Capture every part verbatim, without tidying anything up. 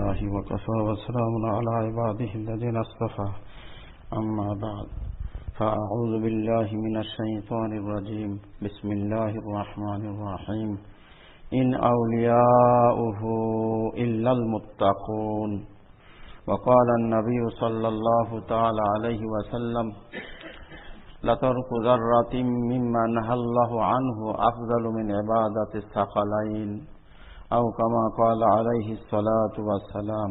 لله وكفى وسلام على عباده الذين اصطفى أما بعد فأعوذ بالله من الشيطان الرجيم بسم الله الرحمن الرحيم إن أولياؤه إلا المتقون وقال النبي صلى الله تعالى عليه وسلم لترك ذرة مما نهى الله عنه أفضل من عبادة الثقلين أو كما قال عليه الصلاة والسلام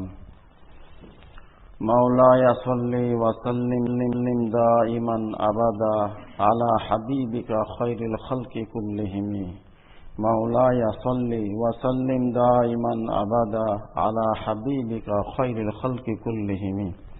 مولاي صل وسلم دائما أبدا على حبيبك خير الخلق كلهم مولاي صل وسلم دائما أبدا على حبيبك خير الخلق كلهم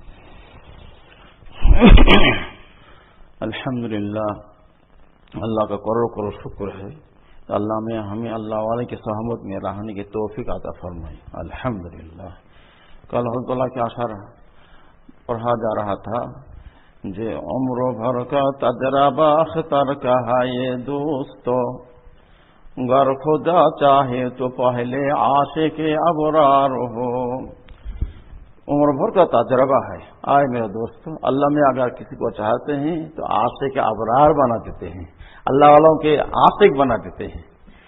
الحمدللہ اللہ کا کروڑ کروڑ شکر ہے اللہ میں ہمیں اللہ والے کی صحبت میں رہنے کی توفیق عطا فرمائی. الحمدللہ. کل حضرت اللہ کے اشعار پڑھا جا رہا تھا جے عمر بھر کا تجربہ اختر کا ہے یہ دوستو گر خدا چاہے تو پہلے عاشق ابرار ہو. عمر بھر کا تجربہ ہے. آئے میرے دوست, اللہ میں اگر کسی کو چاہتے ہیں تو عاشق ابرار بنا دیتے ہیں, اللہ والوں کے عاشق بنا دیتے ہیں.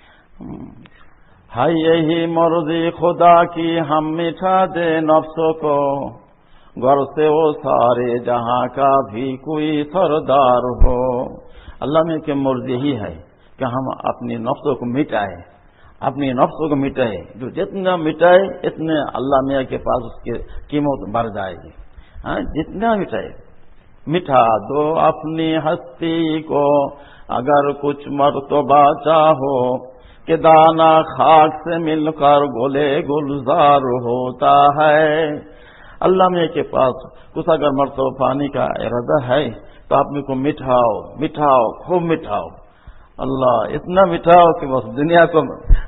ہے یہی مرضی خدا کی ہم مٹھا دے نفسوں کو غور سے وہ سارے جہاں کا بھی کوئی سردار ہو. اللہ میں کہ مرضی ہی ہے کہ ہم اپنی نفسوں کو مٹائے, اپنی نفسوں کو مٹائے. جو جتنا مٹائے اتنے اللہ میاں کے پاس اس کی قیمت بڑھ جائے گی. ہاں, جتنا مٹائے. مٹھا دو اپنی ہستی کو اگر کچھ مرتبہ چاہو کہ دانا خاک سے مل کر گلے گلزار ہوتا ہے. اللہ میاں کے پاس کچھ اگر مرتبہ پانی کا ارادہ ہے تو اپنے کو مٹھاؤ مٹھاؤ خوب مٹھاؤ. اللہ اتنا مٹھاؤ کہ بس دنیا کو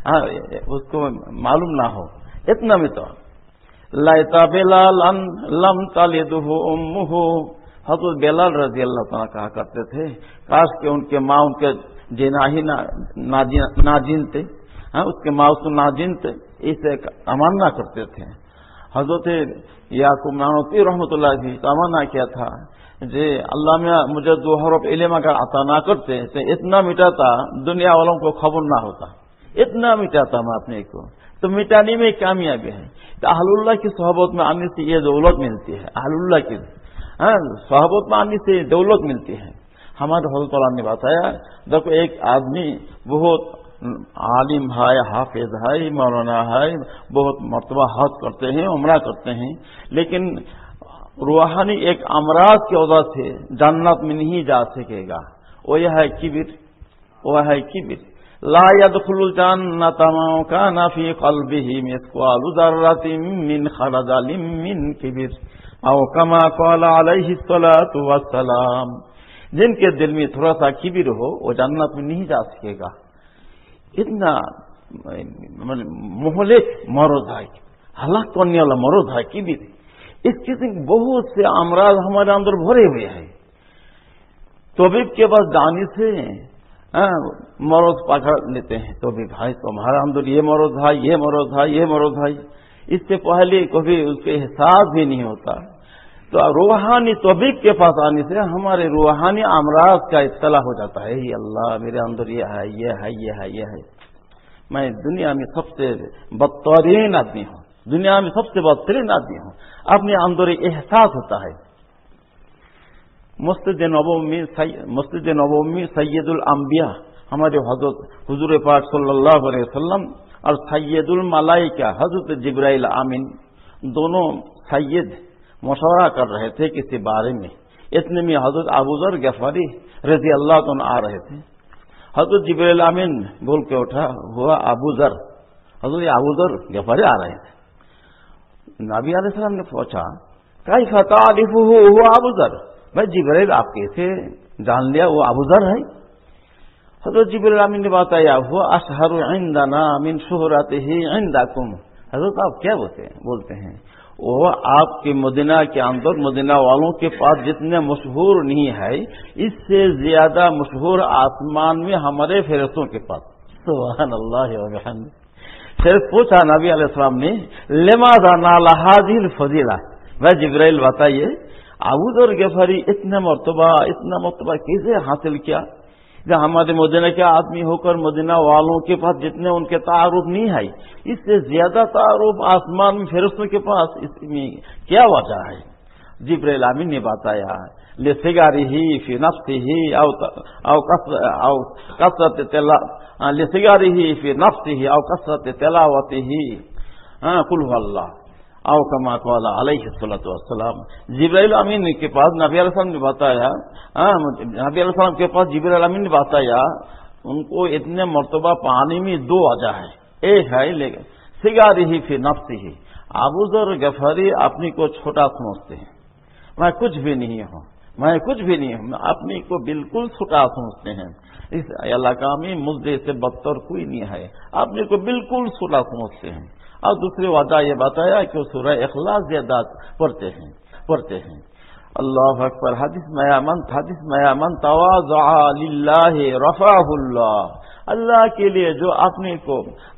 اس کو معلوم نہ ہو, اتنا مٹھاؤ. لیتا بلال لم تلدہ امہ, حضرت بلال رضی اللہ تعالیٰ کہا کرتے تھے کاش کہ ان کے ماں ان کے جنا ہی ناجین تھے, اس کے ماں اس کو ناجین تھے, اسے تمنا کرتے تھے. حضرت یعقوب نانوتوی رحمۃ اللہ بھی تمنا کیا تھا جی اللہ میں مجھے دو حرف علم اگر عطا نہ کرتے تو اتنا مٹاتا دنیا والوں کو خبر نہ ہوتا, اتنا مٹاتا میں اپنے کو. تو مٹانے میں کامیابی ہے. تو اہل اللہ کی صحبت میں آنے سے یہ دولت ملتی ہے. اہل اللہ کی صحبت میں آنے سے دولت ملتی ہے. ہمارے حضرت اللہ نے بتایا دیکھو ایک آدمی بہت عالم ہے, حافظ ہے, مولانا ہے, بہت مرتبہ حج کرتے ہیں, عمرہ کرتے ہیں, لیکن روحانی ایک امراض کی وجہ سے جنت میں نہیں جا سکے گا. وہ یہ ہے کبر, وہ ہے کبر. لا يدخل الجنة من كان في قلبه مثقال ذرة من خردل من كبر او كما قال عليه الصلاة والسلام. جن کے دل میں تھوڑا سا کبر ہو وہ جنت میں نہیں جا سکے گا. اتنا مہلک مرض ہے, ہلاک کرنے والا مرض ہے کبر. اس قسم بہت سے امراض ہمارے اندر بھرے ہوئے ہیں. طبیب کے پاس جانے سے مرض پکڑ لیتے ہیں. طبیب بھائی تمہارا اندر یہ مرض ہے, یہ مرض ہے, یہ مرض ہے. اس سے پہلے کبھی اس کے احساس بھی نہیں ہوتا. تو روحانی طبیب کے پاس آنے سے ہمارے روحانی امراض کا اطلاع ہو جاتا ہے. یہ اللہ میرے اندر یہ ہے, یہ ہے, یہ ہے, یہ ہے. میں دنیا میں سب سے بدترین آدمی ہوں, دنیا میں سب سے بدترین آدمی ہوں. اپنے اندر احساس ہوتا ہے. مسجد نبوی مسجد نبوی سید الانبیاء ہمارے حضرت حضور پاک صلی اللہ علیہ وسلم اور سید الملائکہ حضرت جبرائیل آمین دونوں سید مشورہ کر رہے تھے کسی بارے میں. اتنے میں حضرت ابو ذر غفاری رضی اللہ عنہ آ رہے تھے. حضرت جبرائیل آمین بول کے اٹھا ہوا ابو ذر, حضرت ابو ذر غفاری آ رہے تھے. نبی علیہ السلام نے پوچھا کیف تعرفہ هو ابو ذر, بھائی جبرائیل آپ کیسے جان لیا وہ ابو ذر ہے؟ حضرت جبرائیل آمین نے بتایا هو اشہر عندنا من شہرتہ عندکم. حضرت آپ کیا بولتے ہیں بولتے ہیں وہ آپ کے مدینہ کے اندر مدینہ والوں کے پاس جتنے مشہور نہیں ہے اس سے زیادہ مشہور آسمان میں ہمارے فرشتوں کے پاس. سبحان اللہ و بحمدہ. پھر پوچھا نبی علیہ السلام نے لماذا نال هذه الفضیلہ، میں جبرائیل بتائیے ابو ذر غفاری اتنا مرتبہ اتنا مرتبہ کیسے حاصل کیا؟ جب ہمارے مدینہ کے آدمی ہو کر مدینہ والوں کے پاس جتنے ان کے تعارف نہیں ہے، اس سے زیادہ تعارف آسمان میں فرشتوں کے پاس، اس میں کیا وجہ ہے؟ جبرائیل امین نے بتایا لصغرہ فی نفسہ او او او کثرت تلا لصغرہ فی نفسہ او کثرت تلاوتہ قل هو اللہ او کما قال علیہ الصلوۃ والسلام۔ جبرائیل امین کے پاس نبی علیہ السلام نے بتایا، نبی علیہ السلام کے پاس جبرائیل امین نے بتایا ان کو اتنے مرتبہ پانی میں دو وجہ ہے، ایک ہے لیکن صغرہ فی نفسہ، ابو ذر غفاری اپنی کو چھوٹا سمجھتے ہیں، میں کچھ بھی نہیں ہوں، میں کچھ بھی نہیں ہوں، اپنی کو بالکل چھوٹا سمجھتے ہیں، اس علاقہ میں مجھے سے بدتر کوئی نہیں ہے، اپنے کو بالکل چھوٹا سمجھتے ہیں۔ اور دوسری وجہ یہ بتایا کہ وہ سورہ اخلاص زیادہ پڑھتے ہیں پڑھتے ہیں اللہ اکبر۔ حدیث میں من حدیث میں من تواضع للہ رفعہ اللہ، اللہ کے لیے جو اپنے کو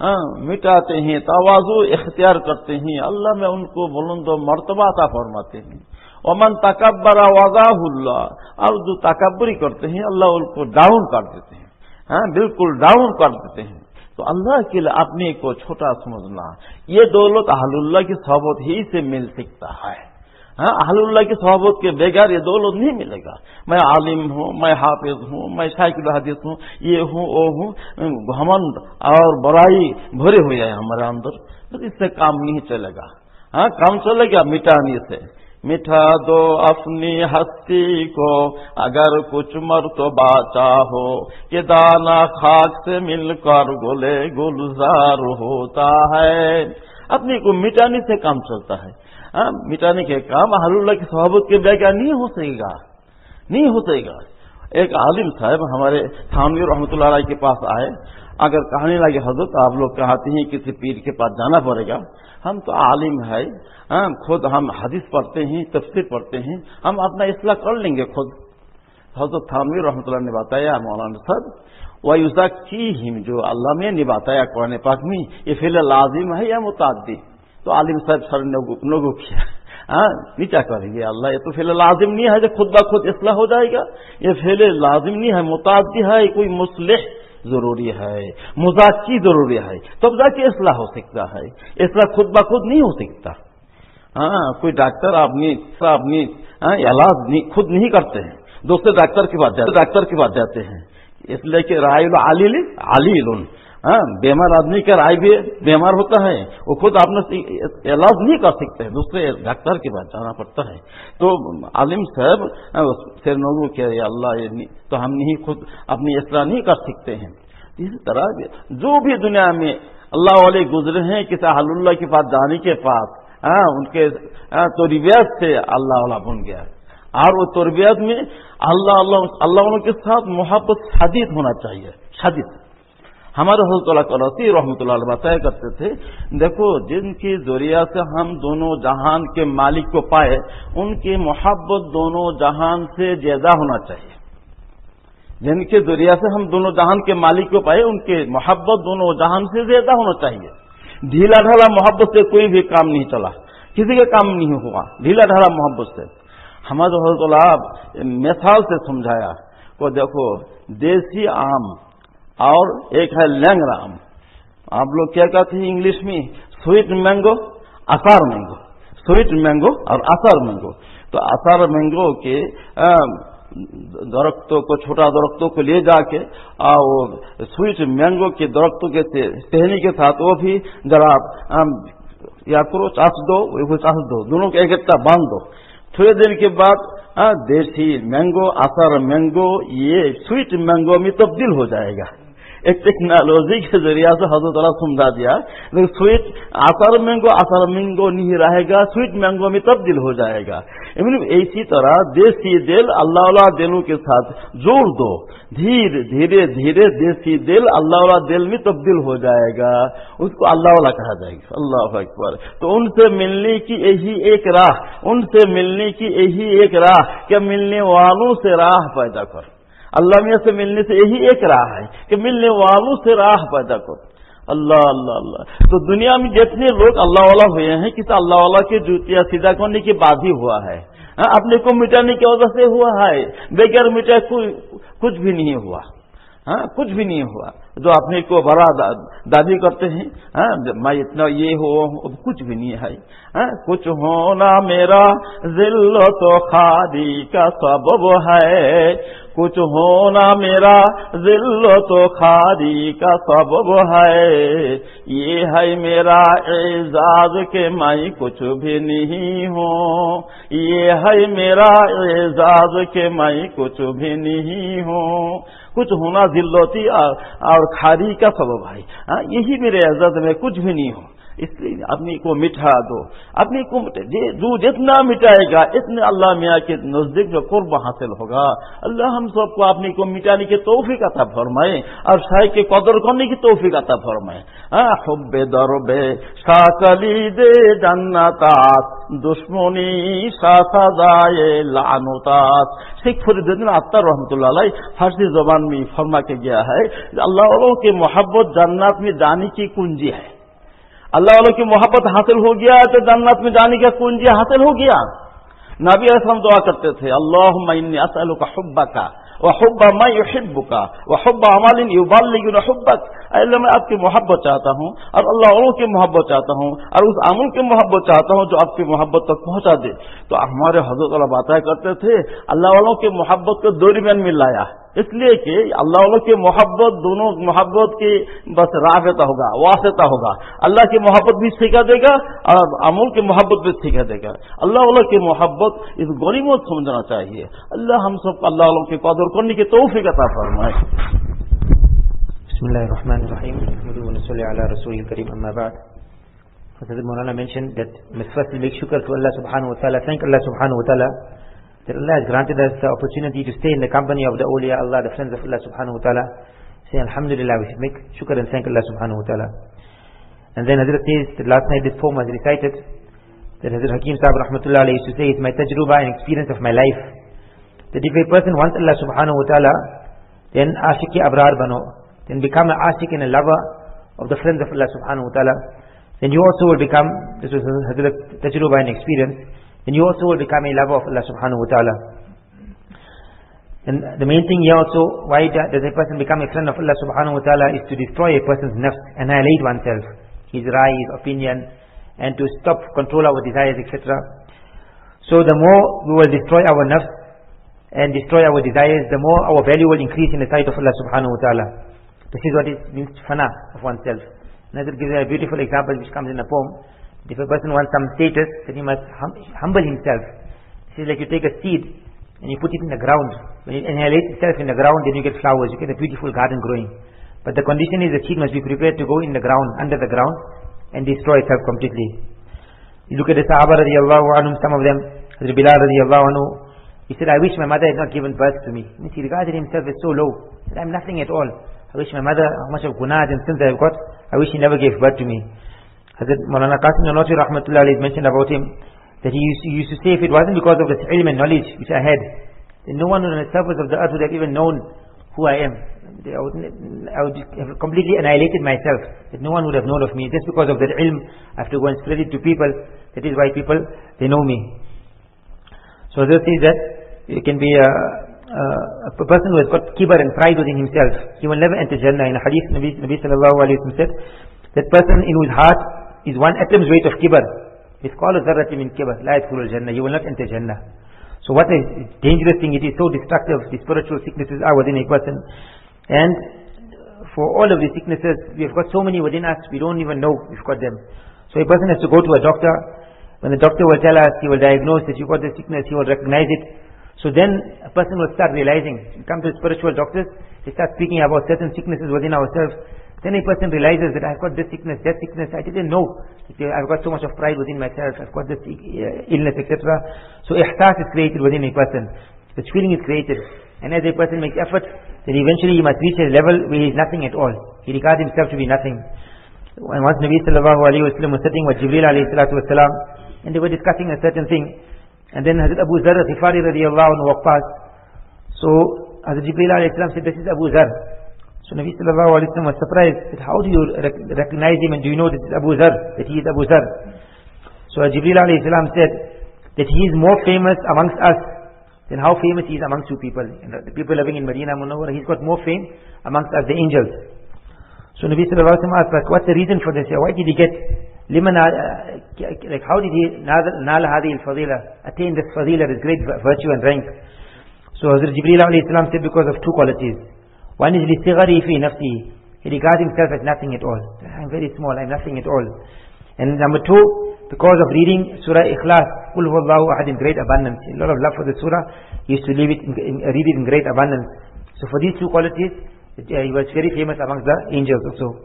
مٹاتے ہیں، تواضع اختیار کرتے ہیں، اللہ میں ان کو بلند و مرتبہ عطا فرماتے ہیں۔ ومن تکبر وضعہ اللہ، اور جو تکبری کرتے ہیں اللہ ان کو ڈاؤن کر دیتے ہیں، ہاں بالکل ڈاؤن کر دیتے ہیں۔ تو اللہ کے لیے اپنے کو چھوٹا سمجھنا، یہ دولت اہل اللہ کی صحبت ہی سے مل سکتا ہے، ہاں اہل اللہ کی صحبت کے بغیر یہ دولت نہیں ملے گا۔ میں عالم ہوں، میں حافظ ہوں، میں شیخ الحدیث ہوں، یہ ہوں وہ ہوں، گھمنڈ اور برائی بھرے ہوئے ہیں ہمارے اندر، تو اس سے کام نہیں چلے گا، ہاں کام چلے گا مٹانے سے۔ مٹھا دو اپنی ہستی کو اگر کچھ مرتبہ چاہو، کہ دانا خاک سے مل کر گلے گلزار ہوتا ہے۔ اپنی کو مٹانے سے کام چلتا ہے، ہاں مٹانے کے کام اہل اللہ کی صحبت کے بغیر نہیں ہو سکے گا، نہیں ہو سکے گا۔ ایک عالم صاحب ہمارے تھانوی رحمۃ اللہ علیہ کے پاس آئے، اگر کہنے لگے حضرت آپ لوگ کہتے ہیں کسی پیر کے پاس جانا پڑے گا، ہم تو عالم ہے، ہم خود ہم حدیث پڑھتے ہیں، تفسیر پڑھتے ہیں، ہم اپنا اصلاح کر لیں گے خود۔ حضرت تھانوی رحمۃ اللہ نے بتایا مولانا صاحب وَيُزَكِّيهِمْ، جو اللہ میں نے بتایا قرآن پاک میں، یہ فعل لازم ہے یا متعدی؟ تو عالم صاحب سر نگو کیا، ہاں نیچا کریں گے اللہ، یہ تو فعل لازم نہیں ہے جو خود بخود اصلاح ہو جائے گا، یہ فعل لازم نہیں ہے، متعدی ہے، کوئی مصلح ضروری ہے، مذاکی ضروری ہے، تب جا کے اصلاح ہو سکتا ہے، اصلاح خود بخود نہیں ہو سکتا۔ ہاں کوئی ڈاکٹر اپنی اپنی علاج خود نہیں کرتے ہیں، دوسرے ڈاکٹر کے پاس جاتے ڈاکٹر کے پاس جاتے ہیں، اس لیے کہ رائے العلیل علیل، ہاں بیمار آدمی کا رائے بھی بیمار ہوتا ہے، وہ خود اپنا علاج نہیں کر سکتے، دوسرے ڈاکٹر کے پاس جانا پڑتا ہے۔ تو عالم صاحب پھر لوگوں کہ اللہ تو ہم نہیں خود اپنی اصلاح نہیں کر سکتے ہیں۔ اسی طرح جو بھی دنیا میں اللہ والے گزرے ہیں کسی اہل اللہ کے پاس جانے کے پاس، ہاں ان کے تربیت سے اللہ والا بن گیا، اور وہ تربیت میں اللہ اللہ اللہ والوں کے ساتھ محبت شدید ہونا چاہیے، شدید۔ ہمارے حضرت اللہ قرطی رحمۃ اللہ علیہ بتایا کرتے تھے، دیکھو جن کی ذریعہ سے ہم دونوں جہان کے مالک کو پائے، ان کی محبت دونوں جہان سے زیادہ ہونا چاہیے۔ جن کے ذریعہ سے ہم دونوں جہان کے مالک کو پائے، ان کی محبت دونوں جہان سے زیادہ ہونا چاہیے۔ ڈھیلا ڈھالا محبت سے کوئی بھی کام نہیں چلا، کسی کا کام نہیں ہوا ڈھیلا ڈھالا محبت سے۔ ہمارے حضرت اللہ مثال سے سمجھایا کو دیکھو دیسی آم اور ایک ہے لینگرا آم، آپ لوگ کیا کہتے ہیں انگلش میں سویٹ مینگو، اثار مینگو، سویٹ مینگو اور اثار مینگو۔ تو اثار مینگو کے درختوں کو چھوٹا درختوں کو لے جا کے اور سویٹ مینگو کے درختوں کے ٹہنی کے ساتھ وہ بھی ذرا یا کرو چاس دو وہ چاس دو، دونوں کو ایک ایک باندھ دو، تھوڑے دن کے بعد دیسی مینگو اثر مینگو یہ سویٹ مینگو میں تبدیل ہو جائے گا۔ ایک ٹیکنالوجی کے ذریعہ سے حضرت اللہ سمجھا دیا، لیکن سویٹ اثر مینگو اثر مینگو نہیں رہے گا، سویٹ مینگو میں تبدیل ہو جائے گا۔ اسی طرح دیسی دل اللہ والا دلوں کے ساتھ جوڑ دو، دھیرے دھیرے دھیرے دیسی دل اللہ والا دل میں تبدیل ہو جائے گا، اس کو اللہ والا کہا جائے گا۔ اللہ اکبر۔ تو ان سے ملنے کی یہی ایک راہ ان سے ملنے کی یہی ایک راہ کہ ملنے والوں سے راہ پیدا کر۔ اللہ میں سے ملنے سے یہی ایک راہ ہے کہ ملنے والوں سے راہ پیدا کر۔ अल्लाह अल्लाह अल्लाह। तो दुनिया में जितने लोग अल्लाह वाला हुए हैं किसी अल्लाह वाला के जूतियां सीधा करने के बाद ही हुआ है, अपने को मिटाने की वजह से हुआ है, बगैर मिटाए कुछ भी नहीं हुआ। हाँ, कुछ भी नहीं हुआ। जो अपने को बड़ा दा, दादी करते हैं, हाँ, मैं इतना ये हो, कुछ भी नहीं है। हाँ, कुछ होना मेरा जिल्लत खादी का सबब है, कुछ होना मेरा जिल्लत खादी का सबब है, ये है मेरा एजाज के मैं कुछ भी नहीं हूँ, ये है मेरा एजाज के मैं कुछ भी नहीं हूँ। कुछ होना जिल्लती और खादी का सबब है, हाँ, यही मेरे इज्जत में कुछ भी नहीं हो। इसलिए अपने को मिटा दो, अपने को जो जितना मिटाएगा इतने अल्लाह मियाँ के नजदीक जो कुर्ब हासिल होगा। अल्लाह हम सबको अपने को मिटाने की तौफीक अता फरमाए और शाय के कदर करने की तौफीक अता फरमाए। हुब्बे दरबे शाकली दे जन्नतात दुश्मनी शासदाए लानुतात। शेख फरीदुद्दीन अत्तार रहमतुल्लाह अलैह फारसी जबान में फरमा के गया है, अल्लाह वालों की मोहब्बत जन्नत में जाने की कुंजी है। अल्लाह वालों की मोहब्बत हासिल हो गया तो जन्नत में जाने का कुंजी हासिल हो गया। नबी अलैहिस्सलाम दुआ करते थे, अल्लाहुम्मा इन्नी असअलुका हुब्बका व हुब्बा मा युहिब्बुका व हुब्बा अमलिन युबल्लिगुना हुब्बक। अल्लाह मैं आपकी मोहब्बत चाहता हूँ और अल्लाह वालों की मोहब्बत चाहता हूँ और उस अमल की मोहब्बत चाहता हूँ जो आपकी मोहब्बत तक पहुँचा दे। तो हमारे हजरत वाला बताया करते थे, अल्लाह वालों की मोहब्बत को दरमियान में लाया, इसलिए कि अल्लाह वालों की मोहब्बत दोनों मोहब्बत की बस राबता होगा, वास्ता होगा। अल्लाह की मोहब्बत भी सिखा देगा और अमूल की मोहब्बत भी सिखा देगा। अल्लाह वालों की मोहब्बत इस गनीमत समझना चाहिए। अल्लाह हम सब अल्लाह वालों की कदर करने की तौफीक अता फरमाए। Bismillahirrahmanirrahim. Alhamdulillah ala Rasulil Kareem, amma ba'd. Hazrat Maulana mentioned that we must first make shukr to Allah subhanahu wa ta'ala, thank Allah subhanahu wa ta'ala that Allah has granted us the opportunity to stay in the company of the awliya Allah, the friends of Allah subhanahu wa ta'ala. Say Alhamdulillah, we should make shukr and thank Allah subhanahu wa ta'ala. And then Hazrat says that last night this poem was recited, that Hazrat Hakim Sahib rahmatullah alayhi used to say, it's my tajruba and experience of my life, that if a person wants Allah subhanahu wa ta'ala, then ashiki abrar bano, then become an ashik and a lover of the friends of Allah subhanahu wa ta'ala. Then you also will become, this was Hazrat tajruba and experience, then you also will become a lover of Allah subhanahu wa ta'ala. And the main thing here also, why does a person become a friend of Allah subhanahu wa ta'ala, is to destroy a person's nafs, annihilate oneself, his rai, his opinion, and to stop, control our desires, et cetera. So the more we will destroy our nafs and destroy our desires, the more our value will increase in the sight of Allah subhanahu wa ta'ala. This is what it means, fana of oneself. Nazir gives a beautiful example which comes in a poem. If a person wants some status, then he must hum humble himself. This is like you take a seed and you put it in the ground. When it annihilates itself in the ground, then you get flowers, you get a beautiful garden growing. But the condition is the seed must be prepared to go in the ground, under the ground, and destroy itself completely. You look at the Sahaba radiallahu anhum, some of them, Hazrat Bilal radiallahu anhu, he said, I wish my mother had not given birth to me. He regarded himself as so low. He said, I am nothing at all. I wish my mother, how much of gunas and sins I have got, I wish she never gave birth to me. Hazrat Maulana Qasim Nanotwi rahmatullah alayhi mentioned about him, that he used, to, he used to say, if it wasn't because of the ilm and knowledge which I had, then no one on the surface of the earth would have even known who I am. I would, I would have completely annihilated myself, that no one would have known of me. Just because of that ilm, I have to go and spread it to people. That is why people, they know me. So this is that it can be a, a, a person who has got kibar and pride within himself. He will never enter Jannah. In a hadith, Nabi, Nabi sallallahu alayhi wa sallam said, that person in whose heart is one atom's weight of kibar, mithqala dharratin min kibar, la yadkhulul Jannah, you will not enter Jannah. So what a dangerous thing it is, so destructive, the spiritual sicknesses are within a person. And for all of these sicknesses, we have got so many within us, we don't even know we've got them. So a person has to go to a doctor. When the doctor will tell us, he will diagnose that you've got this sickness, he will recognize it. So then a person will start realizing, you come to spiritual doctors, they start speaking about certain sicknesses within ourselves. Then a person realizes that I've got this sickness, that sickness, I didn't know. I've got so much of pride within myself, I've got this illness, et cetera. So ihsas is created within a person. This feeling is created. And as a person makes effort, then eventually he must reach a level where he is nothing at all. He regards himself to be nothing. And once Nabi sallallahu alayhi wa sallam was sitting with Jibreel alayhi salatu wa salam, and they were discussing a certain thing. And then Hazrat Abu Zar Ghifari radiallahu anhu walked past. So Hazrat Jibreel alayhi salam said, this is Abu Zar. So Nabi sallallahu alayhi wa sallam was surprised that how do you rec- recognize him and do you know that it's Abu Zar, that he is Abu Zar? So Jibreel alayhi salam said that he is more famous amongst us than how famous he is amongst you people. You know, the people living in Medina Munawwara, he's got more fame amongst us, the angels. So Nabi sallallahu alayhi wa sallam asked, like, what's the reason for this? Why did he get, liman, uh, like how did he, nala hadi al-fadila, attain this fadila, this great virtue and rank? So Hazrat Jibreel alayhi salam said because of two qualities. One is listighari fi nafsi. He regards himself as nothing at all. I'm very small, I'm nothing at all. And number two, because of reading Surah Ikhlas, Qul huwallahu ahad, in great abundance. A lot of love for the surah. He used to read it in, in, read it in great abundance. So for these two qualities, uh, he was very famous amongst the angels also.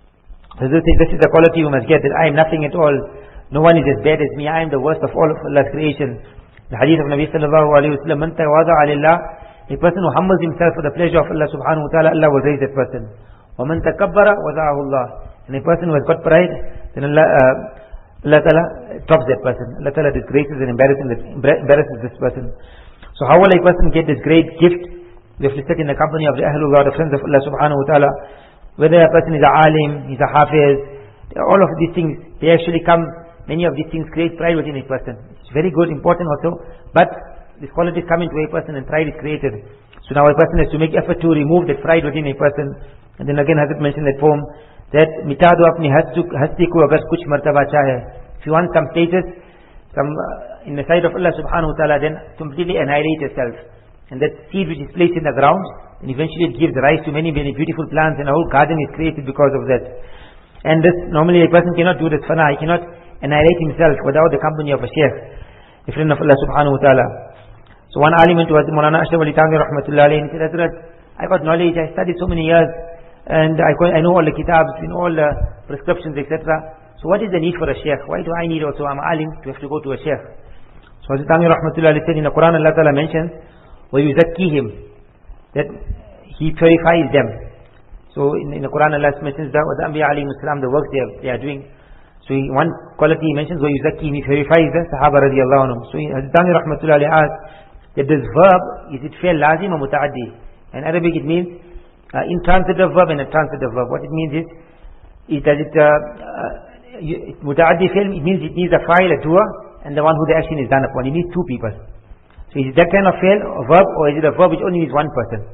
So this is, this is the quality you must get, that I am nothing at all. No one is as bad as me. I am the worst of all of Allah's creation. The hadith of Nabi sallallahu alayhi wa sallam, man tawada'a lillah, a person who humbles himself for the pleasure of Allah subhanahu wa ta'ala, Allah will raise that person. وَمَنْ تَكَبَّرَ وَضَعَهُ اللَّهُ. And a person who has got pride, then Allah, uh, Allah ta'ala drops that person. Allah ta'ala disgraces and embarrasses, embarrasses this person. So how will a person get this great gift? We have to sit in the company of the Ahlullah, the friends of Allah subhanahu wa ta'ala. Whether a person is a alim, he's a hafiz, all of these things, they actually come, many of these things create pride within a person. It's very good, important also, but these qualities come into a person and pride is created. So now a person has to make effort to remove that pride within a person. And then again Hazrat mentioned that poem, that mitadu apni hasti ko agar kuch martaba chahe. If you want some status, some uh, in the sight of Allah subhanahu wa ta'ala, then completely annihilate yourself. And that seed which is placed in the ground, and eventually it gives rise to many, many beautiful plants, and a whole garden is created because of that. And this, normally a person cannot do this fana, he cannot annihilate himself without the company of a sheikh, a friend of Allah subhanahu wa ta'ala. So one alim went to Hazrat Maulana Ashraf Ali Thanvi rahmatullahi alayhi, and he said, Hazrat, I got knowledge, I studied so many years, and I, I know all the kitabs, you know all the prescriptions, et cetera. So what is the need for a sheikh? Why do I need also, I'm alim, to have to go to a sheikh? So Hazrat Thanvi rahmatullahi alayhi said, in the Quran Allah Ta'ala mentions, وَيُزَكِّيهِمْ, that He purifies them. So in, in the Quran Allah mentions that, وَذَا أَنْبِيَا عَلَيْهِمُ السَّلَامُ, the work they are, they are doing. So he, one quality he mentions, وَيُزَكِّيهِمْ, He purifies the Sahaba radiallahu anhum. So Hazrat Thanvi rahmatullahi alayhi asked, that this verb, is it fi'l lazim or muta'addi? In Arabic it means uh, intransitive verb and a transitive verb. What it means is, it, does it, uh, uh, muta'addi fi'l, it means it needs a fa'il, a doer, and the one who the action is done upon. It needs two people. So is it that kind of fi'l or verb, or is it a verb which only needs one person?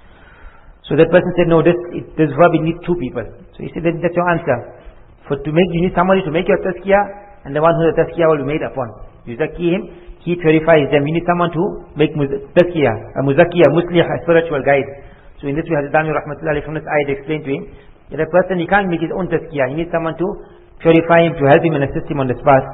So that person said, no, this, it, this verb it needs two people. So he said, that, that's your answer. For to make, you need somebody to make your tazkiyah, and the one who the tazkiyah will be made upon. Yuzakkihim, He purifies them. You need someone to make tazkiyah, a muzakkiyah, muslih, a spiritual guide. So in this way, Hazrat Thanvi rahmatullahi from this ayat explained to him that a person, he can't make his own tazkiyah. He needs someone to purify him, to help him and assist him on this path.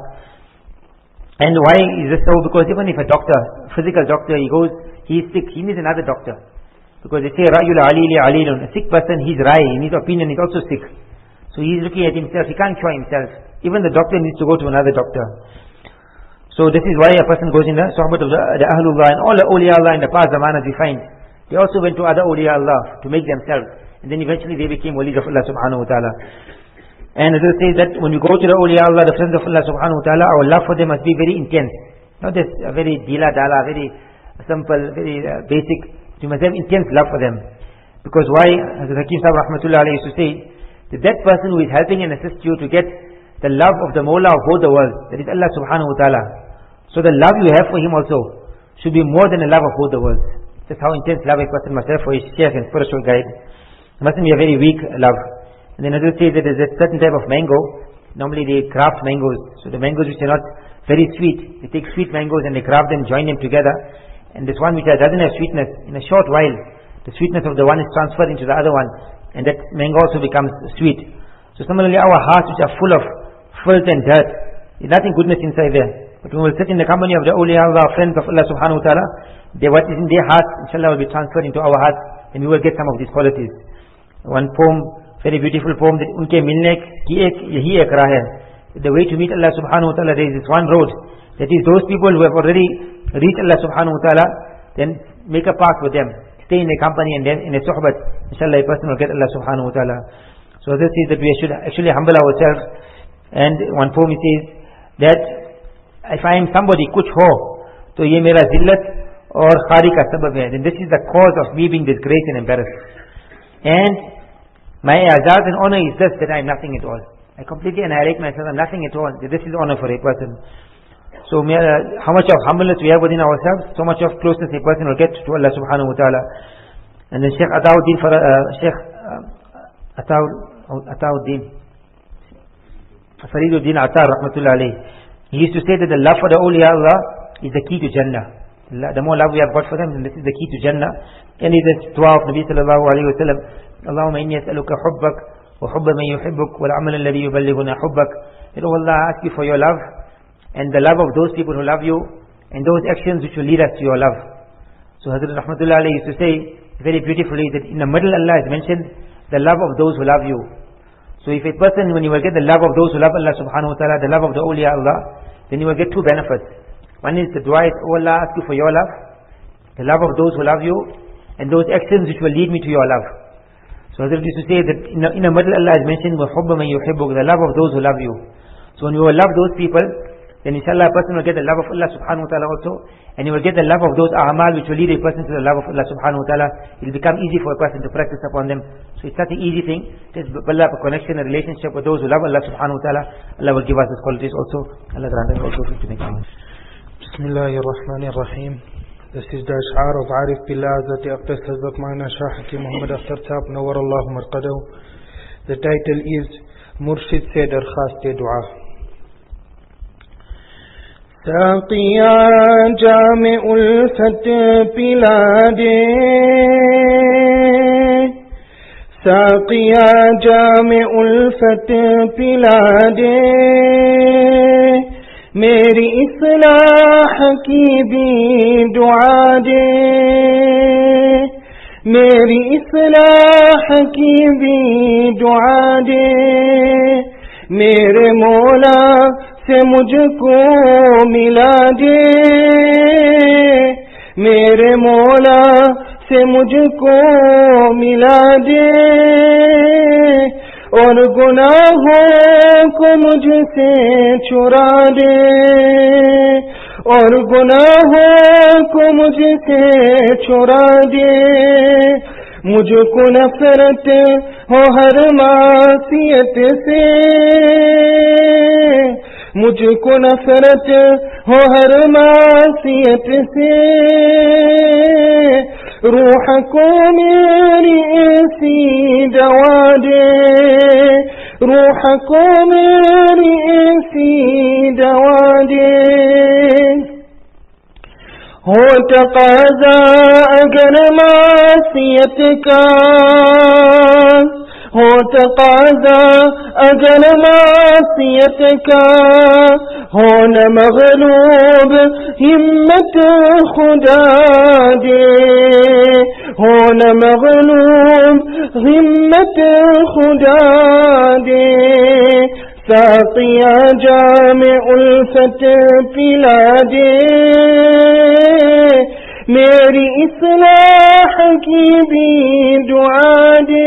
And why is this so? Because even if a doctor, physical doctor, he goes, he is sick, he needs another doctor. Because they say, Ra'yul alili alilun, a sick person, he's rai, in his opinion, he's also sick. So he's looking at himself, he can't cure himself. Even the doctor needs to go to another doctor. So this is why a person goes in the sohbat of the, the Ahlullah, and all the awliya Allah in the past zamanas we find. They also went to other awliya Allah to make themselves. And then eventually they became walis of Allah subhanahu wa ta'ala. And it says that when we go to the awliya Allah, the friends of Allah subhanahu wa ta'ala, our love for them must be very intense. Not just a very dila dala, very simple, very uh, basic. You must have intense love for them. Because why? As Hakim Sahib rahmatullah alayhi used to say, that that person who is helping and assist you to get the love of the Mawla of both the worlds, that is Allah subhanahu wa ta'ala. So the love you have for him also should be more than the love of both the worlds. That's how intense love a person must have for his sheikh and spiritual guide. It mustn't be a very weak love. And then others say that there's a certain type of mango. Normally they craft mangoes. So the mangoes which are not very sweet, they take sweet mangoes and they craft them, join them together. And this one which doesn't have sweetness, in a short while, the sweetness of the one is transferred into the other one. And that mango also becomes sweet. So similarly our hearts which are full of filth and dirt, there's nothing goodness inside there. But when we sit in the company of the awliya Allah, friends of Allah subhanahu wa ta'ala, they, what is in their hearts, inshallah will be transferred into our hearts, and we will get some of these qualities. One poem, very beautiful poem, that unke milne ki ek yahi ek raah hai. The way to meet Allah subhanahu wa ta'ala, there is this one road. That is those people who have already reached Allah subhanahu wa ta'ala, then make a pact with them. Stay in their company and then in a suhbat. Inshallah a person will get Allah subhanahu wa ta'ala. So this is that we should actually humble ourselves. And one poem says that if I am somebody kuch ho, to ye mera zillat or khari ka sabab hai, then this is the cause of me being disgraced and embarrassed. And my azaz and honor is this, that I am nothing at all. I completely annihilate myself, I am nothing at all. This is honor for a person. So uh, how much of humbleness we have within ourselves, so much of closeness a person will get to Allah subhanahu wa ta'ala. And then Shaykh Atauddin, uh, Shaykh uh, Atauddin, Fariduddin Attar rahmatullah alayhi, he used to say that the love for the awliya Allah is the key to Jannah. The more love we have got for them, then this is the key to Jannah. And it is dua of Nabi sallallahu alayhi wa sallam, Allahumma inni as'aluka hubbak wa hubba man yuhibbuk wal amal alladhi yuballighuna hubbak. That oh Allah, I ask you for your love and the love of those people who love you and those actions which will lead us to your love. So Hazrat rahmatullah alayhi used to say very beautifully that in the middle Allah has mentioned the love of those who love you. So if a person, when you will get the love of those who love Allah subhanahu wa ta'ala, the love of the awliya Allah, then you will get two benefits. One is the dua is, oh Allah, I ask you for your love, the love of those who love you, and those actions which will lead me to your love. So Hazrat used to say that in the, in the middle Allah has mentioned وَحُبَّ مَنْ يُحِبُّكَ, the love of those who love you. So when you will love those people, then inshallah a person will get the love of Allah subhanahu wa ta'ala also, and you will get the love of those a'mal which will lead a person to the love of Allah subhanahu wa ta'ala. It will become easy for a person to practice upon them. So it's not an easy thing. Just build up a connection, a relationship with those who love Allah subhanahu wa ta'ala. Allah will give us these qualities also. Allah grant us also to make it. Bismillahir Rahmanir Rahim. This is the Ash'ar of Arif Billah Zati Aqtas Hazrat Maulana Shah Hakim Muhammad Akhtar Sahab Nawar Allahu Marqadahu. The title is Murshid Se Darkhast Dua. Saqiya Jami Ulfat Pilade, Saqiya Jami Ulfat Pilade, میری اصلاح کی بھی دعا دے، میری اصلاح کی بھی دعا دے، میرے مولا سے مجھ کو ملا دے، میرے مولا سے مجھ کو ملا دے، اور گناہوں کو مجھ سے چھڑا دے، اور گناہوں کو مجھ سے چھڑا دے، مجھ کو نفرت ہو ہر معصیت سے، مجھ کو نفرت ہو ہر معصیت سے، روح کو میری ایسی دوا دے، روح کو میری ایسی دوا دے، ہو تقاضا اگر معصیت کا، ہو تقاضا اگر معصیت کا، ہو نہ مغلوب ہمت خدا دے، ہو نہ مغلوب ہمت خدا دے، ساقیہ جام الفت پلا دے، میری اصلاح کی بھی دعا دے،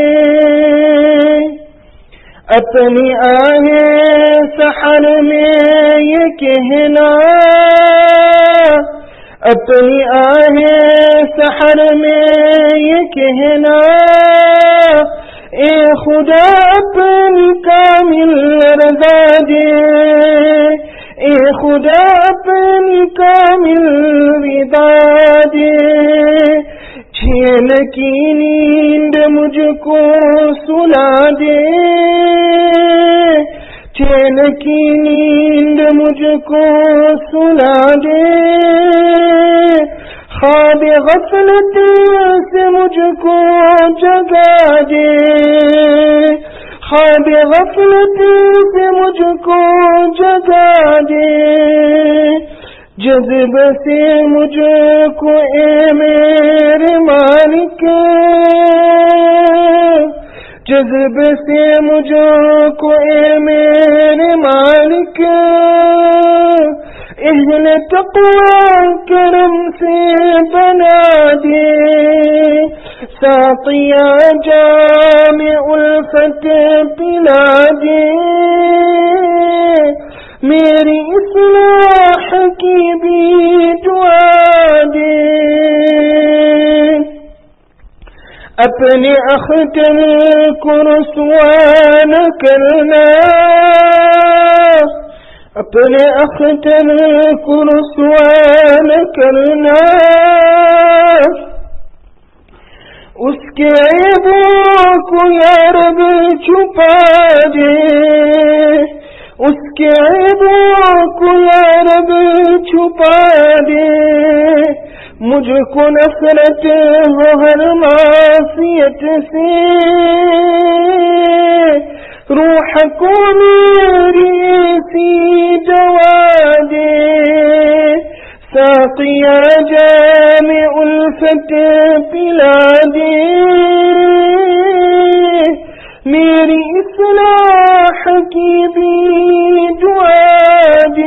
اپنی آہیں سحر میں یہ کہنا، اپنی آہیں سحر میں یہ کہنا، اے خدا اپنی کامل رضا دے، اے خدا اپنی کامل رضا دے، چین کی نیند مجھ کو سلا دے، چین کی نیند مجھ کو سلا دے، خواب غفلت سے مجھ کو جگا دے، خواب غفلت سے مجھ کو جگا دے، جذب سے مجھ کو اے میرے مالک، جذب سے مجھ کو اے میرے مالک، اہل تقوی کرم سے بنا دے، ساقیہ جام الفت پلا دے، میری اصلاح کی بھی دعا دے، अपने अख्तर को रुसवा न करना, अपने अख्तर को रुसवा न करना, उसके ऐबों को या रब छुपा दे, उसके ऐबों को या रब छुपा दे, मुझको नफरत हो हर मासियत से, रूह को मेरी ऐसी दवा दे, साक़िया जामे उल्फत पिला दे, मेरी इस्लाह की भी दुआ दे।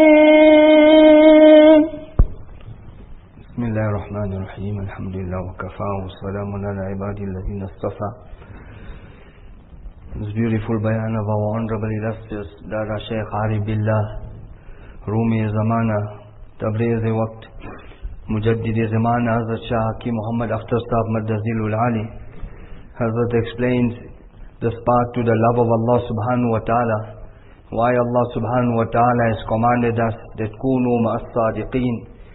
बिस्मिल्लाहिर्रहमानिर्रहीम, अल्हम्दुलिल्लाह वकफ़ा वस्सलामुन अला इबादिल्लज़ीना इस्तफ़ा. This beautiful bayan of our honorable illustrious Dada Shaykh Arif Billah, Rumi Zamana, Tabriz-e Waqt, Mujaddid-e Zamana, Hazrat Shah Hakim Muhammad Akhtar Sahab Maddazilul Ali. Hazrat explains this part to the love of Allah subhanahu wa ta'ala, why Allah subhanahu wa ta'ala has commanded us that kunu ma'as-sadiqeen,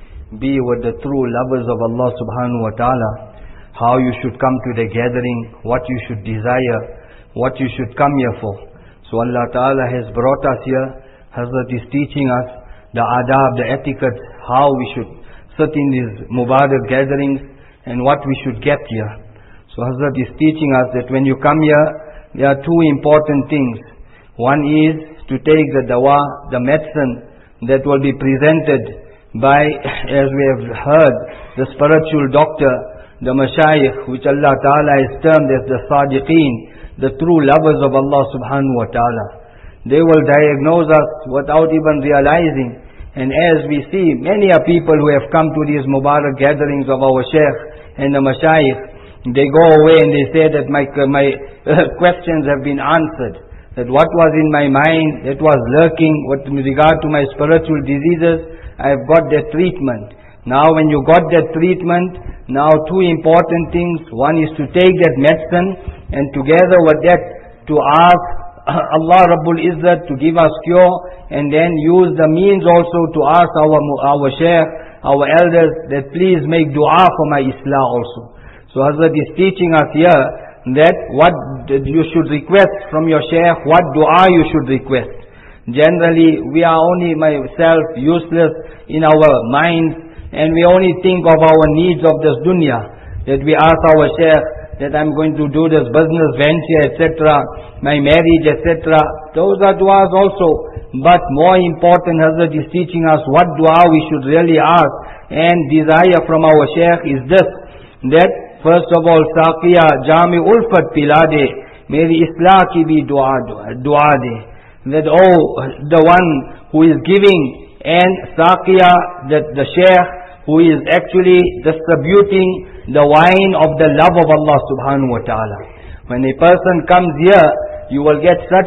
be with the true lovers of Allah subhanahu wa ta'ala, how you should come to the gathering, what you should desire, what you should come here for. So Allah ta'ala has brought us here. Hazrat is teaching us the adab, the etiquette, how we should sit in these Mubarak gatherings and what we should get here. So Hazrat is teaching us that when you come here, there are two important things. One is to take the dawa, the medicine that will be presented by, as we have heard, the spiritual doctor, the mashayikh, which Allah ta'ala has termed as the sadiqeen, the true lovers of Allah subhanahu wa ta'ala. They will diagnose us without even realizing. And as we see, many are people who have come to these Mubarak gatherings of our Shaykh and the Mashayikh. They go away and they say that my, my questions have been answered. That what was in my mind, that was lurking with regard to my spiritual diseases, I have got that treatment. Now when you got that treatment, now two important things. One is to take that medicine and together with that to ask Allah Rabbul Izzat to give us cure, and then use the means also to ask our, our Shaykh, our elders, that please make dua for my Islah also. So Hazrat is teaching us here that what you should request from your Shaykh, what dua you should request. Generally we are only myself useless in our minds, and we only think of our needs of this dunya, that we ask our Shaykh that I'm going to do this business venture, et cetera, my marriage, et cetera. Those are du'as also. But more important, Hazrat is teaching us what dua we should really ask and desire from our Shaykh is this, that first of all, Saqiya Jami Ulfat Pilade, Meri Islah ki bhi dua dua de. That oh, the one who is giving, and Saqiya, that the Shaykh who is actually distributing the wine of the love of Allah subhanahu wa ta'ala. When a person comes here, you will get such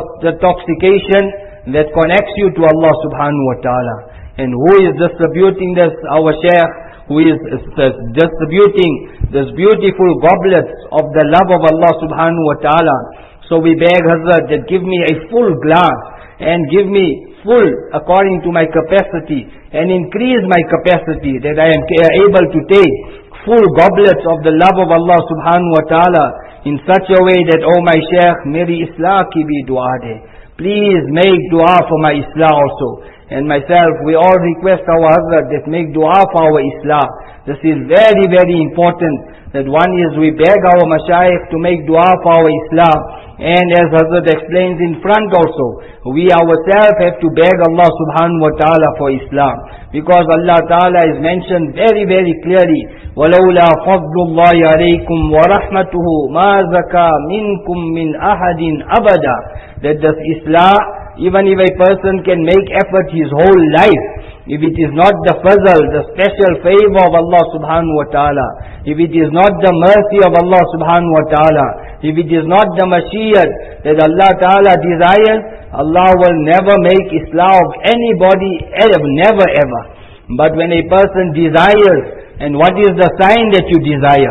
intoxication that connects you to Allah subhanahu wa ta'ala. And who is distributing this? Our Shaykh, who is distributing this beautiful goblets of the love of Allah subhanahu wa ta'ala. So we beg Hazrat that give me a full glass and give me full according to my capacity, and increase my capacity that I am able to take full goblets of the love of Allah subhanahu wa ta'ala in such a way that, oh my Shaykh, meri Islah ki bhi dua de. Please make dua for my Islah also. And myself, we all request our Hazrat that make dua for our Islah. This is very, very important. That one is we beg our Mashayikh to make dua for our Islah. And as Hazrat explains in front also, we ourselves have to beg Allah subhanahu wa ta'ala for Islam. Because Allah ta'ala is mentioned very, very clearly, وَلَوْلَا فَضْلُ اللَّهِ عَلَيْكُمْ وَرَحْمَتُهُ مَا زَكَى مِنْكُمْ مِنْ أَحَدٍ أَبَدًا. That this Islah, even if a person can make effort his whole life, if it is not the fazl, the special favor of Allah subhanahu wa ta'ala, if it is not the mercy of Allah subhanahu wa ta'ala, if it is not the mashiach that Allah ta'ala desires, Allah will never make Islah of anybody, ever, never ever. But when a person desires, and what is the sign that you desire?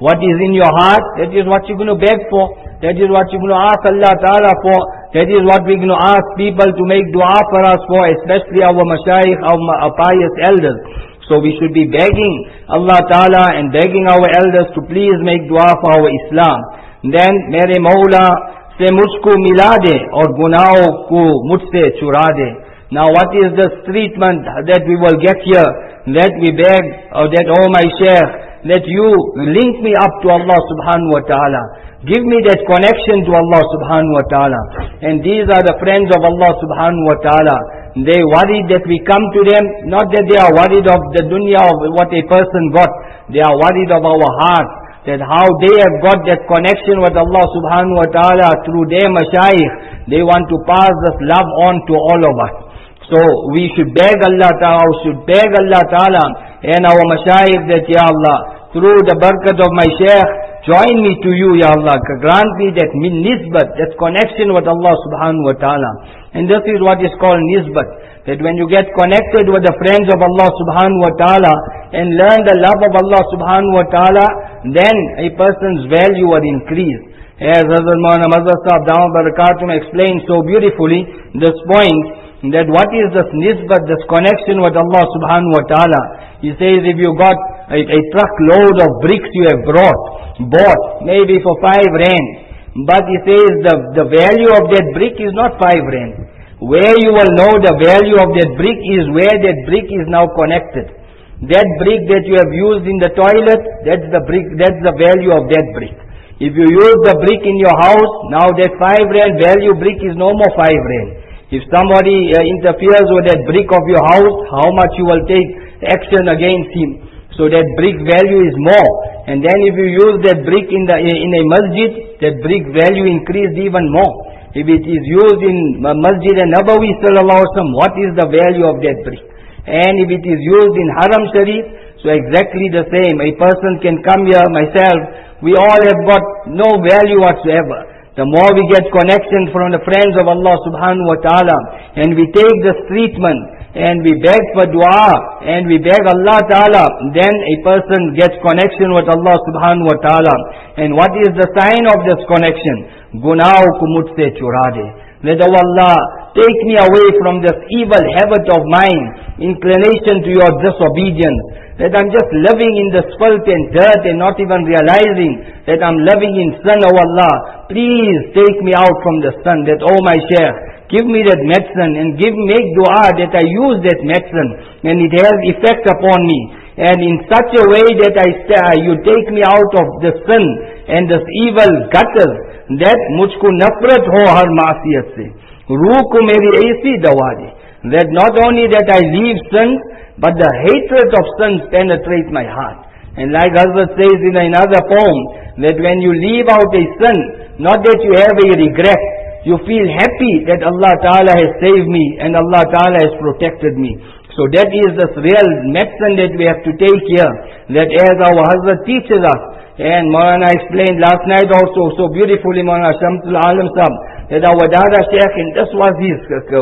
What is in your heart, that is what you're going to beg for. That is what you're going to ask Allah Ta'ala for. That is what we're going to ask people to make dua for us for, especially our mashayikh, our, our pious elders. So we should be begging Allah Ta'ala and begging our elders to please make dua for our Islam. Then, Mere Maula se mujhko mila de aur gunaahon ko mujhse chura de. Now what is the treatment that we will get here? That we beg, or that, oh my Shaykh, that you link me up to Allah Subhanahu Wa Ta'ala. Give me that connection to Allah Subhanahu Wa Ta'ala. And these are the friends of Allah Subhanahu Wa Ta'ala. They worried that we come to them, not that they are worried of the dunya of what a person got. They are worried of our heart, that how they have got that connection with Allah Subhanahu Wa Ta'ala through their mashayikh. They want to pass this love on to all of us. So we should beg Allah Ta'ala, should beg Allah Ta'ala and our mashayikh that, Ya Allah, through the barakat of my Shaykh, join me to you, Ya Allah. Grant me that nisbat, that connection with Allah Subhanahu Wa Ta'ala. And this is what is called nisbat. That when you get connected with the friends of Allah Subhanahu Wa Ta'ala and learn the love of Allah Subhanahu Wa Ta'ala, then a person's value will increase. As Hazrat Maulana Mazhar Sahib Damat Barakatum explained so beautifully this point, that what is this nisbat, this connection with Allah Subhanahu Wa Ta'ala. He says, if you got a, a truck load of bricks you have brought, bought, maybe for five rand, but he says the, the value of that brick is not five rand. Where you will know the value of that brick is where that brick is now connected. That brick that you have used in the toilet, that's the brick, that's the value of that brick. If you use the brick in your house, now that five rand value brick is no more five rand. If somebody uh, interferes with that brick of your house, how much you will take action against him. So that brick value is more. And then if you use that brick in the in a masjid, that brick value increased even more. If it is used in Masjid an-Nabawi sallallahu alaihi wasallam, what is the value of that brick? And if it is used in Haram Sharif, so exactly the same. A person can come here, myself, we all have got no value whatsoever. The more we get connection from the friends of Allah Subhanahu Wa Ta'ala, and we take this treatment, and we beg for dua, and we beg Allah Ta'ala, then a person gets connection with Allah Subhanahu Wa Ta'ala. And what is the sign of this connection? Gunaah ko mujhse chura de. Let Allah take me away from this evil habit of mine, inclination to your disobedience. That I'm just living in this filth and dirt and not even realizing that I'm living in sin, O Allah. Please take me out from the sin. That, oh my Shaykh, give me that medicine and give make dua that I use that medicine and it has effect upon me. And in such a way that I stay, you take me out of the sin and this evil gutter, that mujhko nafrat ho har maasiyat se. Ruh ko meri aisi dawa de. That not only that I leave sins, but the hatred of sins penetrates my heart. And like Hazrat says in another poem, that when you leave out a sin, not that you have a regret, you feel happy that Allah Ta'ala has saved me and Allah Ta'ala has protected me. So that is the real medicine that we have to take here. That as our Hazrat teaches us, and Maulana explained last night also so beautifully, Maulana Shamsul Alam Sahib, that our Dada Shaykh, and this was his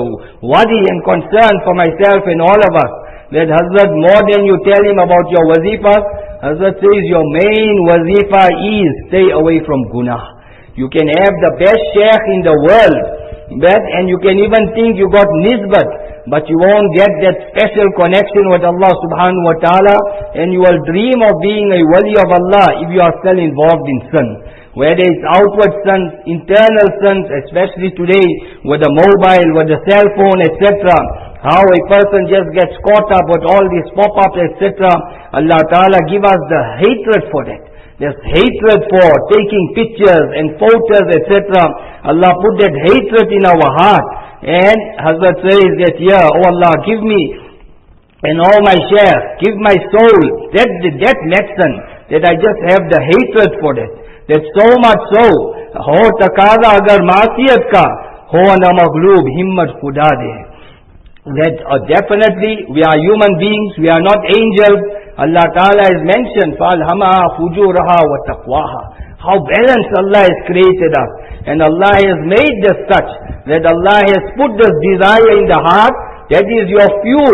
worry and concern for myself and all of us, that Hazrat, more than you tell him about your wazifas, Hazrat says your main wazifa is stay away from gunah. You can have the best Shaykh in the world, but, and you can even think you got nisbat, but you won't get that special connection with Allah Subhanahu Wa Ta'ala, and you will dream of being a wali of Allah if you are still involved in sin. Whether it's outward sins, internal sins, especially today with the mobile, with the cell phone, et cetera. How a person just gets caught up with all these pop-ups, et cetera. Allah Ta'ala give us the hatred for that. There's hatred for taking pictures and photos, et cetera. Allah put that hatred in our heart. And Hazrat says that, yeah, oh Allah, give me and all my share, give my soul that, that medicine, that I just have the hatred for that. That so much so, ho taqaza agar maasiyat ka, ho na maghloob himmat khuda de. That uh, definitely we are human beings, we are not angels. Allah Ta'ala has mentioned, فَالْهَمَا فُجُورَهَا وَتَقْوَاهَا. How balanced Allah has created us. And Allah has made this such, that Allah has put this desire in the heart, that is your fuel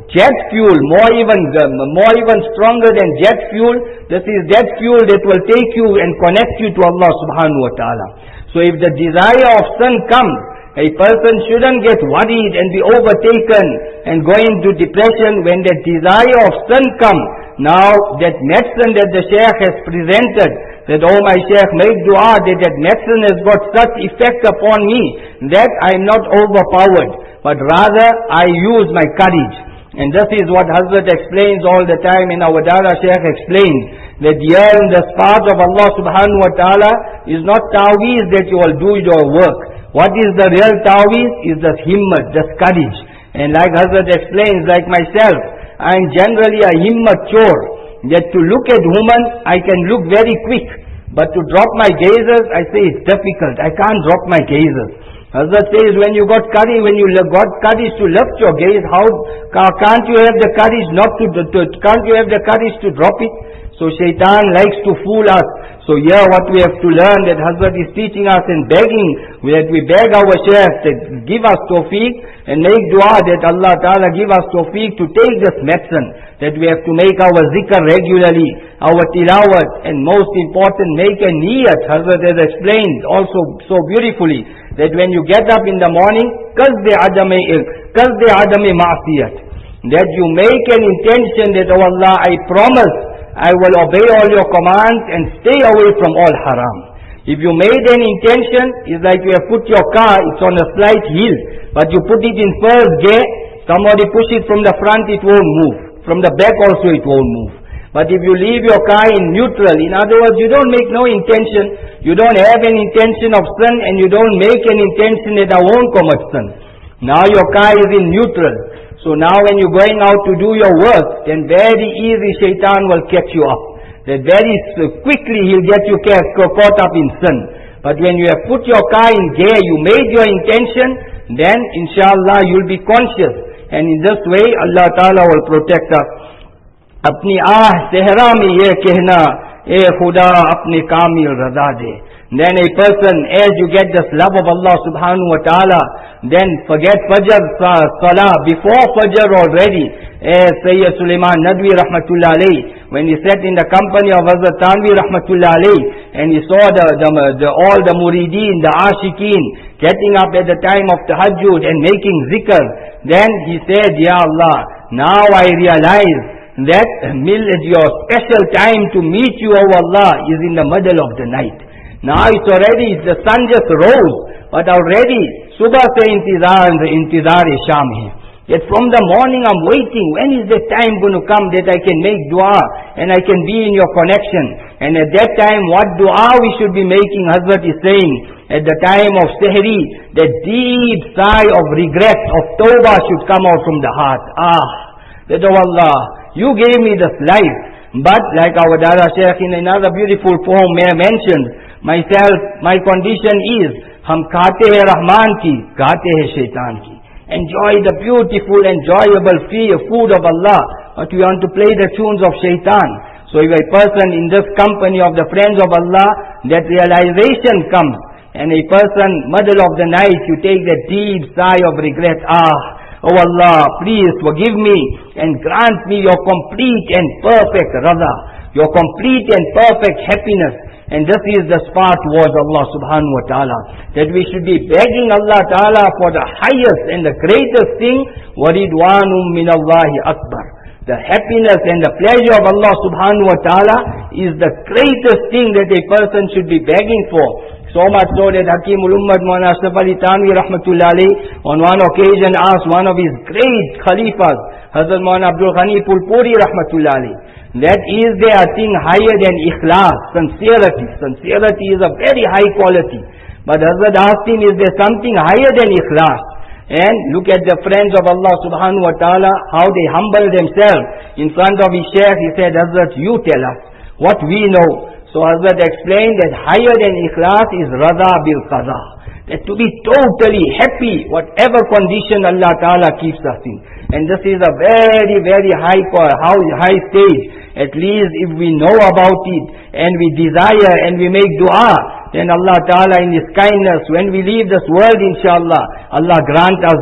jet fuel, more even, more even stronger than jet fuel. This is that fuel that will take you and connect you to Allah subhanahu wa ta'ala. So if the desire of sun comes, a person shouldn't get worried and be overtaken and go into depression when the desire of sun comes. Now that medicine that the Shaykh has presented, that oh my Shaykh, make dua that that medicine has got such effect upon me that I am not overpowered, but rather I use my courage. And this is what Hazrat explains all the time, and our Dada Shaykh explains, that here in the path of Allah subhanahu wa ta'ala is not ta'weez that you will do your work. What is the real ta'weez? Is the himmat, the courage. And like Hazrat explains, like myself, I am generally a himmat chore, that to look at woman, I can look very quick. But to drop my gazes, I say it's difficult. I can't drop my gazes. Hazrat says, when you got courage, when you got courage to lift your gaze, how can't you have the courage not to, to, can't you have the courage to drop it? So shaitan likes to fool us. So here what we have to learn, that Hazrat is teaching us and begging, that we beg our Shaykh to give us tawfiq and make dua that Allah Ta'ala give us tawfiq to take this medicine, that we have to make our zikr regularly, our tilawat, and most important, make a niyat. Hazrat has explained also so beautifully, that when you get up in the morning, qasd adami qasd adami ma'siyat, that you make an intention that, oh Allah, I promise I will obey all your commands and stay away from all haram. If you made an intention, it's like you have put your car, it's on a slight hill, but you put it in first gear, somebody push it from the front, it won't move. From the back also it won't move. But if you leave your car in neutral, in other words, you don't make no intention, you don't have an intention of sin, and you don't make an intention that I won't commit sin. Now your car is in neutral. So now when you're going out to do your work, then very easy shaitan will catch you up. That very quickly he'll get you caught up in sin. But when you have put your car in gear, you made your intention, then inshallah you'll be conscious. And in this way Allah Ta'ala will protect us. Apni ah sehra mein ye kehna, e khuda apne kamil raza de. Then a person, as you get this love of Allah subhanahu wa ta'ala, then forget Fajr Salah before Fajr already. As Sayyid Sulaiman Nadwi rahmatullah alayhi, when he sat in the company of Hazrat Tanvi rahmatullah alayhi, and he saw the, the, the, all the murideen, the ashiqeen, getting up at the time of tahajjud and making zikr, then he said, Ya Allah, now I realize that your special time to meet you, O Allah, is in the middle of the night. Now it's already, the sun just rose, but already, subah se intizar, intizar e sham hai. Yet from the morning I'm waiting, when is the time going to come that I can make dua, and I can be in your connection. And at that time, what dua we should be making, Hazrat is saying, at the time of Sehri, the deep sigh of regret, of tawbah should come out from the heart. Ah, that oh Allah, you gave me this life. But like our Dada Shaykh in another beautiful poem mentioned, myself, my condition is, hum khate hai Rahman ki, khate hai Shaitan ki. Enjoy the beautiful, enjoyable food of Allah, but we want to play the tunes of Shaitan. So if a person in this company of the friends of Allah, that realization comes, and a person, middle of the night, you take that deep sigh of regret, ah, oh Allah, please forgive me and grant me your complete and perfect raza, your complete and perfect happiness. And this is the spot towards Allah subhanahu wa ta'ala, that we should be begging Allah ta'ala for the highest and the greatest thing, waridwanum minallahi akbar. The happiness and the pleasure of Allah subhanahu wa ta'ala is the greatest thing that a person should be begging for. So much so that Hakimul Ummad Maulana Ashraf Ali Tanvi rahmatullah alayhi on one occasion asked one of his great Khalifas, Hazrat Maulana Abdul Ghani Pulpuri rahmatullah alayhi, that is there a thing higher than ikhlas, sincerity. Sincerity is a very high quality. But Hazrat asked him, is there something higher than ikhlas? And look at the friends of Allah subhanahu wa ta'ala, how they humble themselves in front of his Shaykh. He said, Hazrat, you tell us what we know. So Hazrat explained that higher than ikhlas is raza bil qaza. That to be totally happy, whatever condition Allah Ta'ala keeps us in. And this is a very, very high, high stage. At least if we know about it, and we desire, and we make dua, then Allah Ta'ala in His kindness, when we leave this world inshallah, Allah grant us this.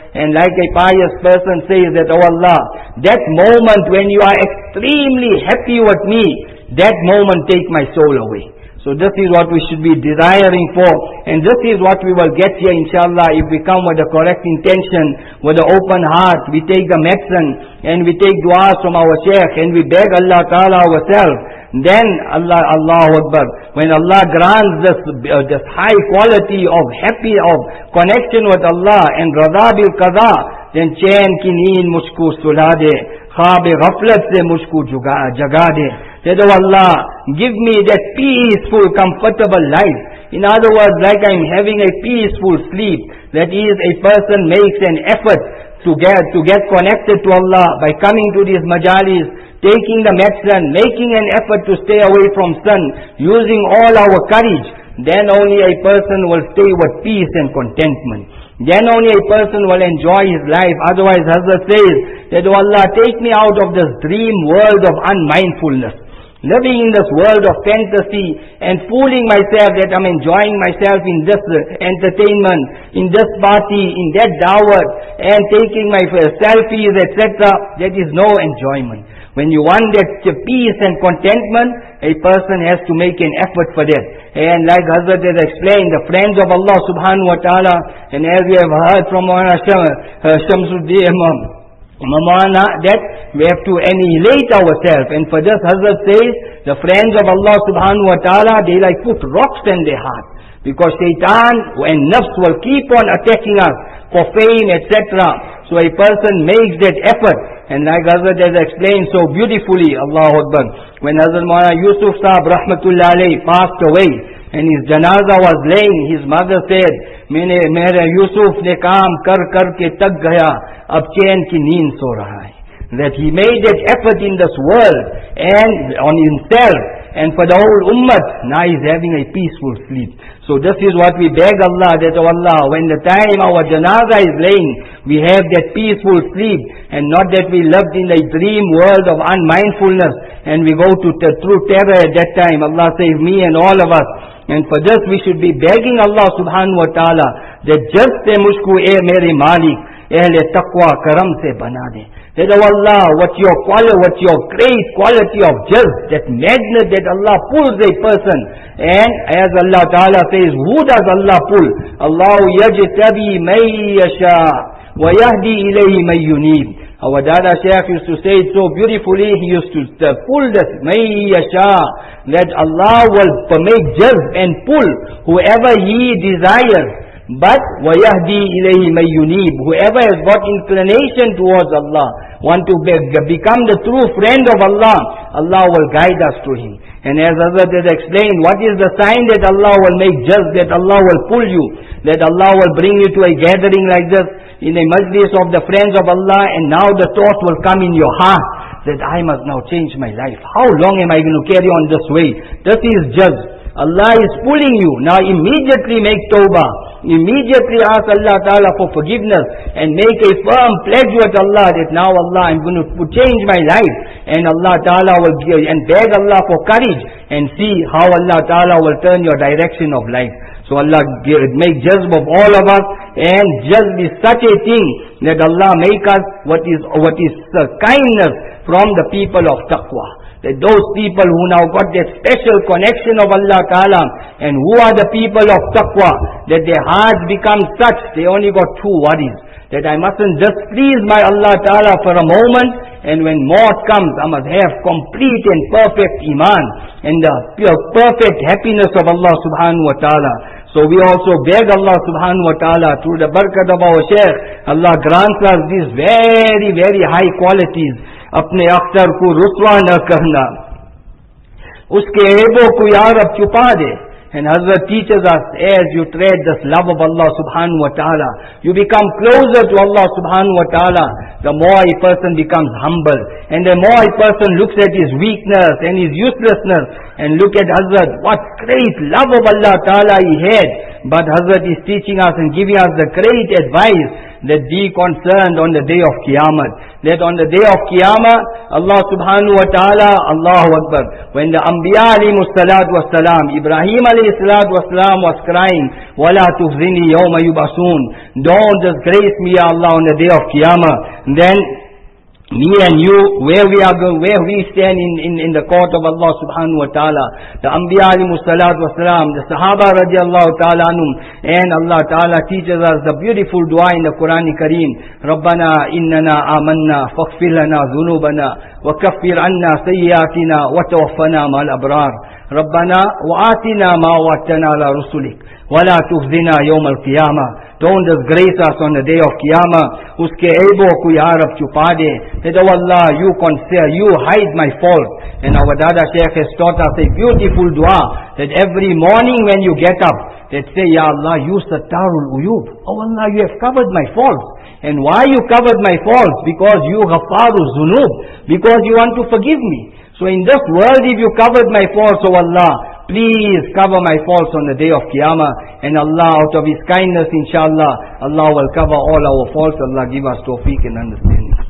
And like a pious person says that, oh Allah, that moment when you are extremely happy with me, that moment take my soul away. So this is what we should be desiring for, and this is what we will get here inshallah if we come with the correct intention, with the open heart. We take the medicine and we take du'as from our Shaykh and we beg Allah Ta'ala ourselves. Then Allah, Allahu Akbar, when Allah grants this, uh, this high quality of happy, of connection with Allah and radha bil qada, then chain ki neend mujhko sula de, khab-e ghaflat se mujhko jaga de. Said, oh Allah, give me that peaceful, comfortable life. In other words, like I'm having a peaceful sleep. That is, a person makes an effort to get, to get connected to Allah by coming to these majalis, taking the medicine, making an effort to stay away from sin, using all our courage. Then only a person will stay with peace and contentment. Then only a person will enjoy his life. Otherwise, Hazrat says that, oh Allah, take me out of this dream world of unmindfulness. Living in this world of fantasy and fooling myself that I'm enjoying myself in this entertainment, in this party, in that dawat, and taking my selfies, et cetera. That is no enjoyment. When you want that peace and contentment, a person has to make an effort for that. And like Hazrat has explained, the friends of Allah subhanahu wa ta'ala, and as we have heard from Maulana Shamsuddin Mamana, that we have to annihilate ourselves. And for this Hazrat says, the friends of Allah subhanahu wa ta'ala, they like put rocks in their heart. Because shaitan and nafs will keep on attacking us for fame, et cetera. So a person makes that effort. And like Hazrat has explained so beautifully, Allahu Akbar, when Hazrat Maulana Yusuf Sahib Rahmatullah alayhi passed away, and his janaza was laying, his mother said, Mene mere Yusuf ne kaam kar kar ke tak gaya, ab chain ki neend so raha hai. That he made that effort in this world and on himself and for the whole ummah, now he is having a peaceful sleep. So this is what we beg Allah, that, oh Allah, when the time our janaza is laying, we have that peaceful sleep, and not that we lived in a dream world of unmindfulness and we go to t- through terror at that time. Allah save me and all of us. And for this we should be begging Allah subhanahu wa ta'ala that just se mujhko e mere malik ahle taqwa karam se bana de. That, oh Allah, what your quality, what your great quality of jazb, that magnet that Allah pulls a person. And as Allah Ta'ala says, who does Allah pull? Allah yajtabi may yasha wa yahdi ilayhi may yunib. Our Dada Shaykh used to say it so beautifully. He used to pull that may yasha, that Allah will make jazb and pull whoever He desires. But وَيَهْدِي إِلَيْهِ مَن يُنِيبُ, whoever has got inclination towards Allah, want to be, become the true friend of Allah, Allah will guide us to Him. And as Hazrat has explained, what is the sign that Allah will make just, that Allah will pull you, that Allah will bring you to a gathering like this, in a majlis of the friends of Allah, and now the thought will come in your heart, that I must now change my life. How long am I going to carry on this way? This is just. Allah is pulling you. Now immediately make tawbah. Immediately ask Allah Ta'ala for forgiveness and make a firm pledge with Allah that now Allah, I'm going to change my life. And Allah Ta'ala will give, and beg Allah for courage and see how Allah Ta'ala will turn your direction of life. So Allah give, make jazb of all of us, and jazb is such a thing that Allah make us what is, what is uh, kindness from the people of taqwa. That those people who now got that special connection of Allah Ta'ala, and who are the people of taqwa, that their hearts become such, they only got two worries. That I mustn't just please my Allah Ta'ala for a moment, and when maut comes, I must have complete and perfect iman, and the pure, perfect happiness of Allah Subhanahu Wa Ta'ala. So we also beg Allah Subhanahu Wa Ta'ala, through the barakat of our Shaykh, Allah grants us these very, very high qualities. अपने अख्तर को रुसवा न करना, उसके ऐबों को या रब छुपा दे. And Hazrat teaches us, as you tread this love of Allah subhanahu wa ta'ala, you become closer to Allah subhanahu wa ta'ala, the more a person becomes humble. And the more a person looks at his weakness and his uselessness, and look at Hazrat, what great love of Allah ta'ala he had. But Hazrat is teaching us and giving us the great advice Let be concerned on the day of Qiyamah. That on the day of Qiyamah, Allah subhanahu wa ta'ala, Allahu Akbar, when the Anbiya alayhimu salatu was salam, Ibrahim alayhi salatu was salam was crying, وَلَا تُخْزِنِي يَوْمَ يُبْعَثُونَ, don't disgrace me, Ya Allah, on the day of Qiyamah. And then me and you, where we are going, where we stand in, in, in the court of Allah subhanahu wa ta'ala. The Anbiya alayhimu salatu wa salam, the Sahaba radiallahu ta'ala anhum, and Allah ta'ala teaches us the beautiful dua in the Quran Kareem. Rabbana innana amanna faghfir lana dhunubana wa kaffir anna sayyiatina wa tawaffana ma'al abrar. Rabbana wa atina ma wa'adtana ala rusulik wa la tukhzina yawm al-qiyamah. Don't disgrace us on the day of Qiyamah. Uske aibo ko ya Rab chupa de. That, oh Allah, you conceal, you hide my fault. And our Dada Shaykh has taught us a beautiful dua, that every morning when you get up, that say, Ya Allah, you Sattarul Uyub. Oh Allah, you have covered my faults. And why you covered my faults? Because you Ghafaru Zunub. Because you want to forgive me. So in this world, if you covered my faults, oh Allah, please cover my faults on the day of Qiyamah. And Allah, out of His kindness, inshallah, Allah will cover all our faults. Allah give us tawfiq and understanding.